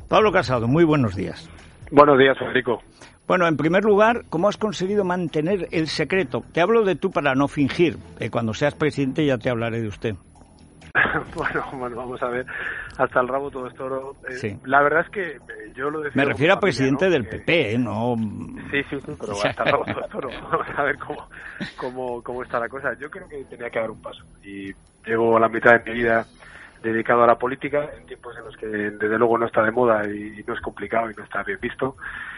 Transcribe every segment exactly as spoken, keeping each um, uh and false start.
Pablo Casado, muy buenos días. Buenos días, Federico. Bueno, en primer lugar, ¿cómo has conseguido mantener el secreto? Te hablo de tú para no fingir. Eh, cuando seas presidente ya te hablaré de usted. bueno, bueno, vamos a ver. Hasta el rabo todo es toro. Eh, sí. La verdad es que eh, yo lo decido. Me refiero a familia, presidente ¿no? del Que... P P, ¿eh? No... Sí, sí, sí, pero hasta el rabo todo es toro. Vamos a ver cómo, cómo, cómo está la cosa. Yo creo que tenía que dar un paso. Y llevo la mitad de mi vida dedicado a la política, en tiempos en los que desde luego no está de moda y no es complicado y no está bien visto.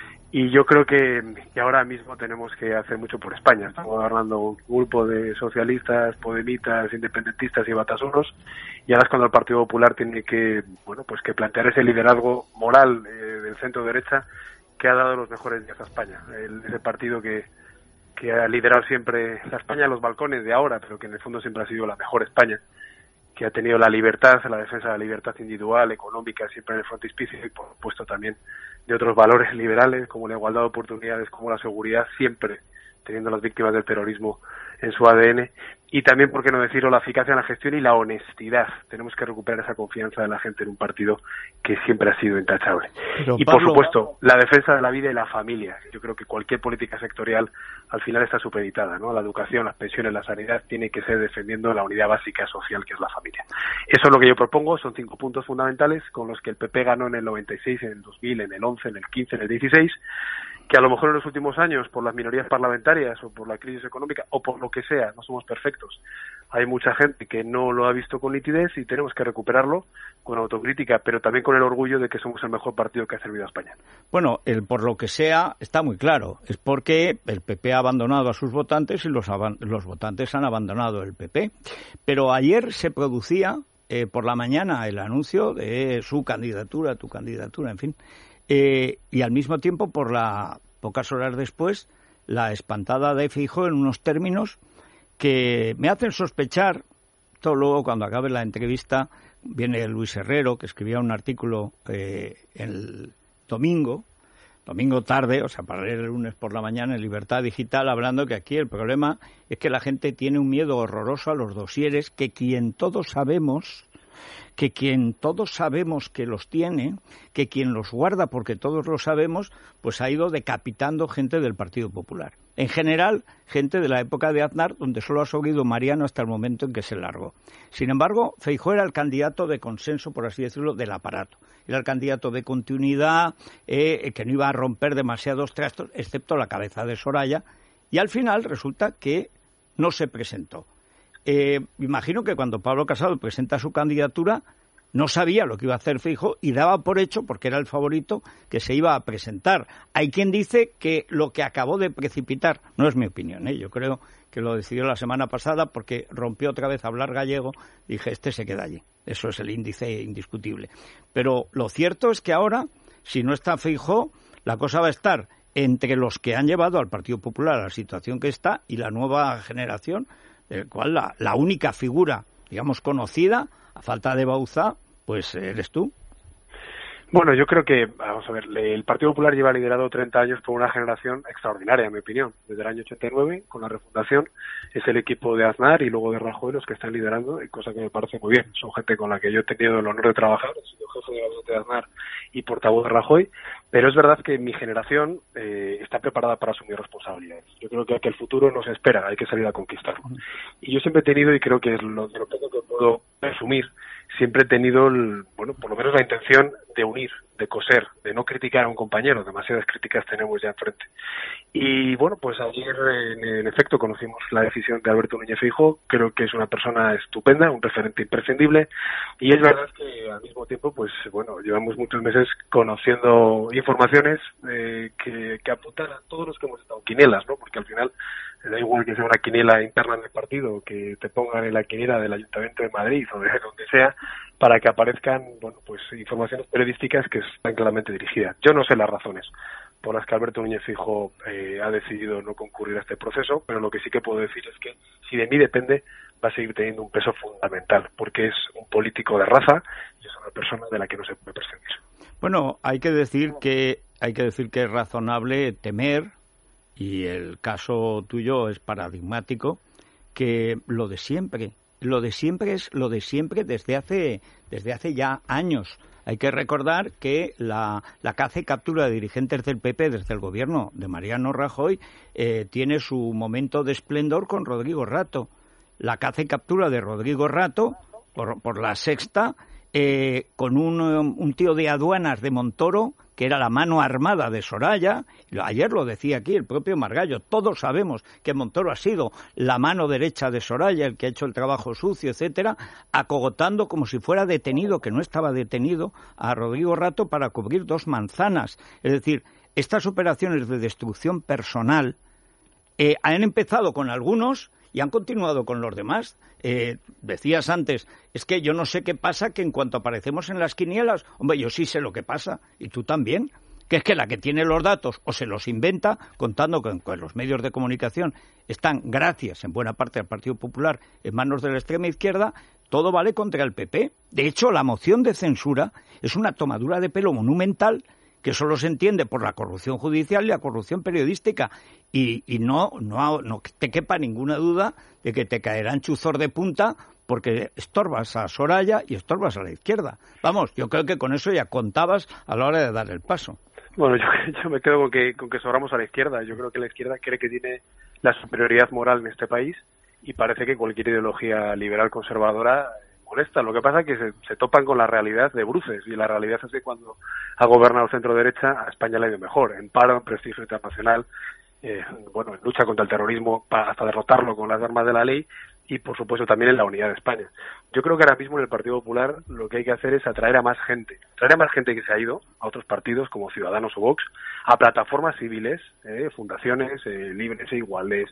Y yo creo que, que ahora mismo tenemos que hacer mucho por España. Estamos gobernando un grupo de socialistas, podemitas, independentistas y batasurros, y ahora es cuando el Partido Popular tiene que, bueno, pues que plantear ese liderazgo moral eh, del centro derecha que ha dado los mejores días a España. El, ese partido que, que ha liderado siempre la España en los balcones de ahora, pero que en el fondo siempre ha sido la mejor España, que ha tenido la libertad, la defensa de la libertad individual, económica, siempre en el frontispicio, y por supuesto también de otros valores liberales como la igualdad de oportunidades, como la seguridad, siempre teniendo a las víctimas del terrorismo en su A D N, y también, por qué no decirlo, la eficacia en la gestión y la honestidad. Tenemos que recuperar esa confianza de la gente en un partido que siempre ha sido intachable. Pero, y, Pablo... por supuesto, la defensa de la vida y la familia. Yo creo que cualquier política sectorial al final está supeditada, ¿no? La educación, las pensiones, la sanidad, tiene que ser defendiendo la unidad básica social que es la familia. Eso es lo que yo propongo, son cinco puntos fundamentales con los que el P P ganó en el noventa y seis, en el dos mil, en el once, en el quince, en el dieciséis, que a lo mejor en los últimos años, por las minorías parlamentarias o por la crisis económica o por lo que sea, no somos perfectos. Hay mucha gente que no lo ha visto con nitidez y tenemos que recuperarlo con autocrítica, pero también con el orgullo de que somos el mejor partido que ha servido a España. Bueno, el por lo que sea está muy claro. Es porque el P P ha abandonado a sus votantes y los, los votantes han abandonado el P P. Pero ayer se producía eh, por la mañana el anuncio de su candidatura, tu candidatura, en fin. Eh, y al mismo tiempo, por la pocas horas después, la espantada de Feijóo en unos términos que me hacen sospechar. Todo luego, cuando acabe la entrevista, viene Luis Herrero, que escribía un artículo eh, el domingo, domingo tarde, o sea, para leer el lunes por la mañana en Libertad Digital, hablando que aquí el problema es que la gente tiene un miedo horroroso a los dosieres, que quien todos sabemos... que quien todos sabemos que los tiene, que quien los guarda porque todos lo sabemos, pues ha ido decapitando gente del Partido Popular. En general, gente de la época de Aznar, donde solo ha seguido Mariano hasta el momento en que se largó. Sin embargo, Feijóo era el candidato de consenso, por así decirlo, del aparato. Era el candidato de continuidad, eh, que no iba a romper demasiados trastos, excepto la cabeza de Soraya, y al final resulta que no se presentó. Eh, imagino que cuando Pablo Casado presenta su candidatura no sabía lo que iba a hacer Feijóo y daba por hecho, porque era el favorito, que se iba a presentar. Hay quien dice que lo que acabó de precipitar, no es mi opinión, ¿eh? Yo creo que lo decidió la semana pasada porque rompió otra vez a hablar gallego, dije, este se queda allí. Eso es el índice indiscutible. Pero lo cierto es que ahora, si no está Feijóo, la cosa va a estar entre los que han llevado al Partido Popular a la situación que está y la nueva generación, del cual la, la única figura, digamos, conocida, a falta de Bauzá, pues eres tú. Bueno, yo creo que, vamos a ver, el Partido Popular lleva liderado treinta años por una generación extraordinaria, en mi opinión. Desde el año ochenta y nueve, con la refundación, es el equipo de Aznar y luego de Rajoy los que están liderando, cosa que me parece muy bien. Son gente con la que yo he tenido el honor de trabajar, he sido jefe de gabinete de Aznar y portavoz de Rajoy, pero es verdad que mi generación eh, está preparada para asumir responsabilidades. Yo creo que, que el futuro nos espera, hay que salir a conquistarlo. Y yo siempre he tenido, y creo que es lo, de lo poco que puedo presumir, siempre he tenido, el, bueno, por lo menos la intención de unir, de coser, de no criticar a un compañero, demasiadas críticas tenemos ya enfrente. Y bueno, pues ayer en, en efecto conocimos la decisión de Alberto Núñez Feijóo, creo que es una persona estupenda, un referente imprescindible, y es verdad que al mismo tiempo, pues bueno, llevamos muchos meses conociendo informaciones eh, que, que apuntan a todos los que hemos estado quinielas, ¿no? Porque al final da igual que sea una quiniela interna del partido, que te pongan en la quiniela del Ayuntamiento de Madrid o de donde sea, para que aparezcan, bueno, pues informaciones periodísticas que están claramente dirigidas. Yo no sé las razones por las que Alberto Núñez Feijóo eh, ha decidido no concurrir a este proceso, pero lo que sí que puedo decir es que si de mí depende, va a seguir teniendo un peso fundamental, porque es un político de raza y es una persona de la que no se puede prescindir. Bueno, hay que decir que hay que decir que es razonable temer, y el caso tuyo es paradigmático, que lo de siempre, lo de siempre es lo de siempre desde hace desde hace ya años. Hay que recordar que la, la caza y captura de dirigentes del P P desde el gobierno de Mariano Rajoy eh, tiene su momento de esplendor con Rodrigo Rato. La caza y captura de Rodrigo Rato por, por la Sexta, eh, con un, un tío de aduanas de Montoro, que era la mano armada de Soraya. Ayer lo decía aquí el propio Margallo. Todos sabemos que Montoro ha sido la mano derecha de Soraya, el que ha hecho el trabajo sucio, etcétera, acogotando como si fuera detenido, que no estaba detenido, a Rodrigo Rato para cubrir dos manzanas. Es decir, estas operaciones de destrucción personal eh, han empezado con algunos y han continuado con los demás. Eh, decías antes, es que yo no sé qué pasa, que en cuanto aparecemos en las quinielas, hombre, yo sí sé lo que pasa, y tú también, que es que la que tiene los datos o se los inventa, contando con que los medios de comunicación están, gracias en buena parte al Partido Popular, en manos de la extrema izquierda, todo vale contra el P P. De hecho, la moción de censura es una tomadura de pelo monumental que solo se entiende por la corrupción judicial y la corrupción periodística. Y, y no, no, no te quepa ninguna duda de que te caerán chuzos de punta porque estorbas a Soraya y estorbas a la izquierda. Vamos, yo creo que con eso ya contabas a la hora de dar el paso. Bueno, yo, yo me quedo con que, con que sobramos a la izquierda. Yo creo que la izquierda cree que tiene la superioridad moral en este país y parece que cualquier ideología liberal conservadora molesta. Lo que pasa es que se, se topan con la realidad de bruces, y la realidad es que cuando ha gobernado centro-derecha a España le ha ido mejor, en paro, en prestigio internacional, eh, bueno, en lucha contra el terrorismo para hasta derrotarlo con las armas de la ley, y por supuesto también en la unidad de España. Yo creo que ahora mismo en el Partido Popular lo que hay que hacer es atraer a más gente, atraer a más gente que se ha ido a otros partidos como Ciudadanos o Vox, a plataformas civiles, eh, fundaciones eh, libres e iguales,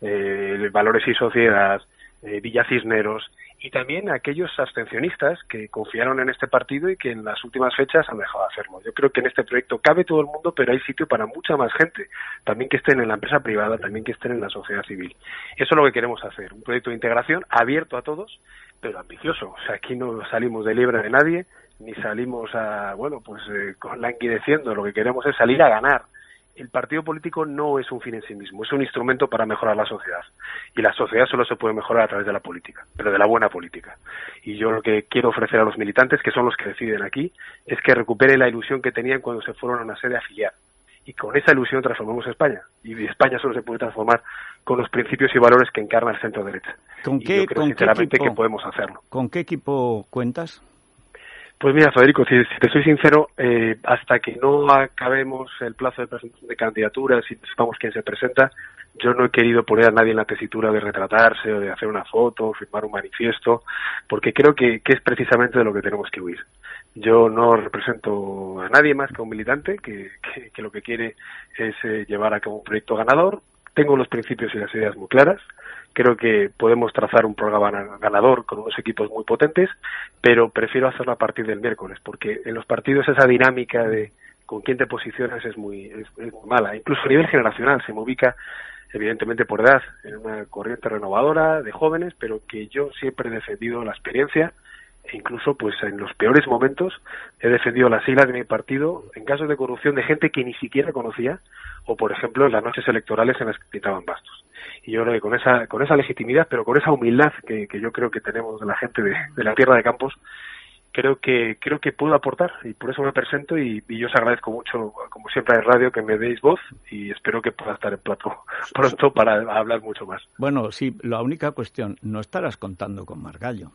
eh, Valores y Sociedad, eh, Villa Cisneros, y también a aquellos abstencionistas que confiaron en este partido y que en las últimas fechas han dejado de hacerlo. Yo creo que en este proyecto cabe todo el mundo, pero hay sitio para mucha más gente, también que estén en la empresa privada, también que estén en la sociedad civil. Eso es lo que queremos hacer, un proyecto de integración abierto a todos, pero ambicioso. O sea, aquí no salimos de liebre de nadie, ni salimos a, bueno, pues eh, languideciendo. Lo que queremos es salir a ganar. El partido político no es un fin en sí mismo, es un instrumento para mejorar la sociedad. Y la sociedad solo se puede mejorar a través de la política, pero de la buena política. Y yo lo que quiero ofrecer a los militantes, que son los que deciden aquí, es que recuperen la ilusión que tenían cuando se fueron a una sede a afiliar. Y con esa ilusión transformemos España. Y España solo se puede transformar con los principios y valores que encarna el centro derecha. ¿Con qué, y yo creo con sinceramente qué equipo, que podemos hacerlo. ¿Con qué equipo cuentas? Pues mira, Federico, si, si te soy sincero, eh, hasta que no acabemos el plazo de presentación de candidaturas y sepamos quién se presenta, yo no he querido poner a nadie en la tesitura de retratarse o de hacer una foto o firmar un manifiesto, porque creo que, que es precisamente de lo que tenemos que huir. Yo no represento a nadie más que a un militante que, que, que lo que quiere es eh, llevar a cabo un proyecto ganador. Tengo los principios y las ideas muy claras. Creo que podemos trazar un programa ganador con unos equipos muy potentes, pero prefiero hacerlo a partir del miércoles, porque en los partidos esa dinámica de con quién te posicionas es muy, es, es muy mala. Incluso a nivel generacional se me ubica, evidentemente por edad, en una corriente renovadora de jóvenes, pero que yo siempre he defendido la experiencia, e incluso pues en los peores momentos he defendido las siglas de mi partido en casos de corrupción de gente que ni siquiera conocía, o por ejemplo en las noches electorales en las que quitaban bastos. Y yo creo que con esa con esa legitimidad, pero con esa humildad que, que yo creo que tenemos de la gente de, de la tierra de Campos, creo que creo que puedo aportar, y por eso me presento, y, y yo os agradezco mucho, como siempre en radio, que me deis voz, y espero que pueda estar en plato pronto para hablar mucho más. Bueno, sí, la única cuestión, no estarás contando con Margallo.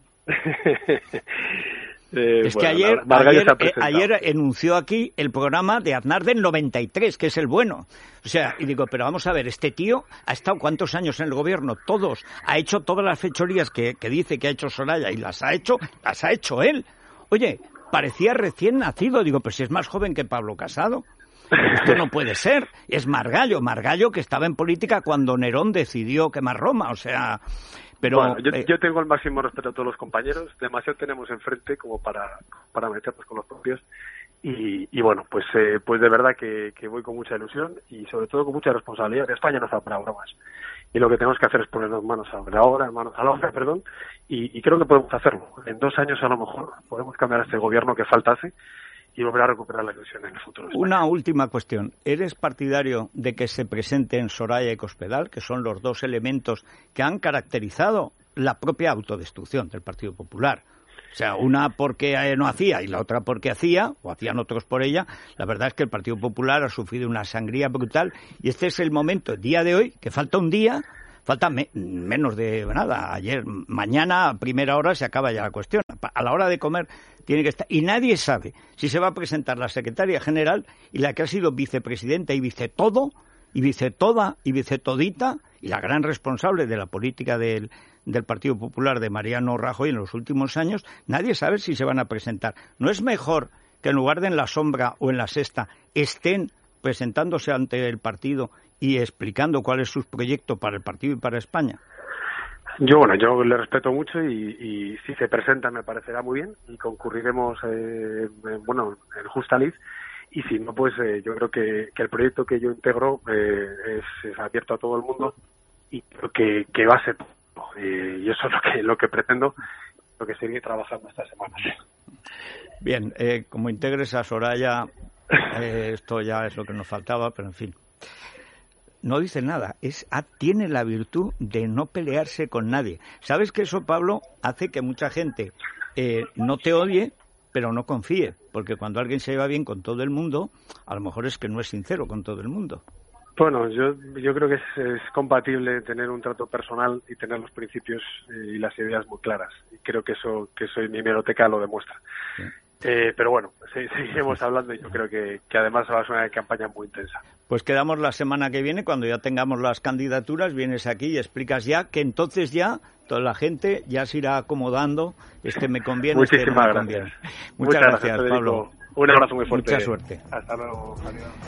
Eh, es bueno, que ayer, ayer, eh, ayer enunció aquí el programa de Aznar del noventa y tres, que es el bueno. O sea, y digo, pero vamos a ver, este tío ha estado cuántos años en el gobierno, todos, ha hecho todas las fechorías que, que dice que ha hecho Soraya, y las ha hecho, las ha hecho él. Oye, parecía recién nacido, digo, pero si es más joven que Pablo Casado. Esto no puede ser. Es Margallo, Margallo que estaba en política cuando Nerón decidió quemar Roma, o sea... Pero, bueno, yo, eh, yo tengo el máximo respeto a todos los compañeros, demasiado tenemos enfrente como para, para meternos con los propios, y, y bueno, pues eh, pues de verdad que, que voy con mucha ilusión y sobre todo con mucha responsabilidad. España no está para bromas, y lo que tenemos que hacer es ponernos manos a la obra, manos a la obra, perdón, y, y creo que podemos hacerlo. En dos años a lo mejor podemos cambiar este gobierno que falta hace y volver a recuperar la ilusión en el futuro. Una última cuestión. ¿Eres partidario de que se presenten Soraya y Cospedal, que son los dos elementos que han caracterizado la propia autodestrucción del Partido Popular? O O sea, una porque no hacía y la otra porque hacía, o hacían otros por ella. La verdad es que el Partido Popular ha sufrido una sangría brutal y este es el momento, el día de hoy, que falta un día, falta me, menos de nada. Ayer, mañana, a primera hora, se acaba ya la cuestión. A la hora de comer tiene que estar. Y nadie sabe si se va a presentar la secretaria general y la que ha sido vicepresidenta y vicetodo, y vicetoda, y vicetodita, y la gran responsable de la política del, del Partido Popular de Mariano Rajoy en los últimos años. Nadie sabe si se van a presentar. ¿No es mejor que en lugar de en la sombra o en la sexta estén presentándose ante el partido y explicando cuál es su proyecto para el partido y para España? Yo, bueno, yo le respeto mucho y, y si se presenta me parecerá muy bien y concurriremos, eh, bueno, en justa lid. Y si no, pues eh, yo creo que, que el proyecto que yo integro eh, es, es abierto a todo el mundo y creo que, que va a ser eh, y eso es lo que lo que pretendo, lo que seguir trabajando estas semanas. Bien, eh, como integres a Soraya, eh, esto ya es lo que nos faltaba, pero en fin. No dice nada, es ah, tiene la virtud de no pelearse con nadie. ¿Sabes que eso, Pablo, hace que mucha gente eh, no te odie, pero no confíe? Porque cuando alguien se lleva bien con todo el mundo, a lo mejor es que no es sincero con todo el mundo. Bueno, yo yo creo que es, es compatible tener un trato personal y tener los principios y las ideas muy claras. Y creo que eso que soy mi hemeroteca lo demuestra. Sí. Eh, pero bueno, seguiremos hablando y yo creo que, que además va a ser una campaña muy intensa. Pues quedamos la semana que viene, cuando ya tengamos las candidaturas, vienes aquí y explicas ya que entonces ya toda la gente ya se irá acomodando, este me conviene, Muchísimas este no me gracias. conviene. Muchas, Muchas gracias, gracias Pablo. Un abrazo muy fuerte. Mucha suerte. Hasta luego. Adiós.